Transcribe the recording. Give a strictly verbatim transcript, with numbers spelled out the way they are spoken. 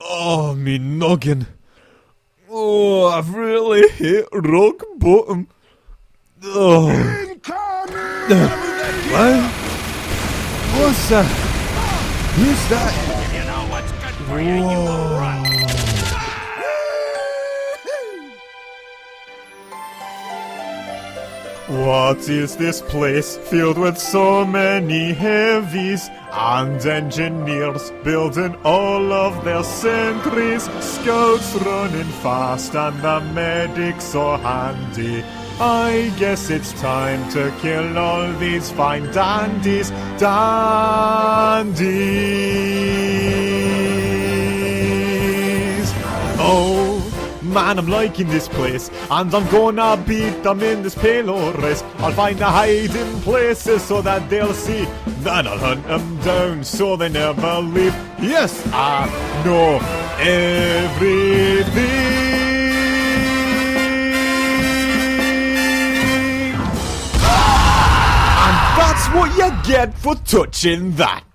Oh, me noggin. Oh, I've really hit rock bottom. Oh. Incoming! What? What's that? Who's that? If you know what's good for you, you will run. What is this place filled with so many heavies and engineers building all of their sentries? Scouts running fast and the medics so handy. I guess it's time to kill all these fine dandies. Dandies. Oh. Man, I'm liking this place, and I'm gonna beat them in this payload race. I'll find the hiding places so that they'll see. Then I'll hunt them down so they never leave. Yes, I know everything. And that's what you get for touching that.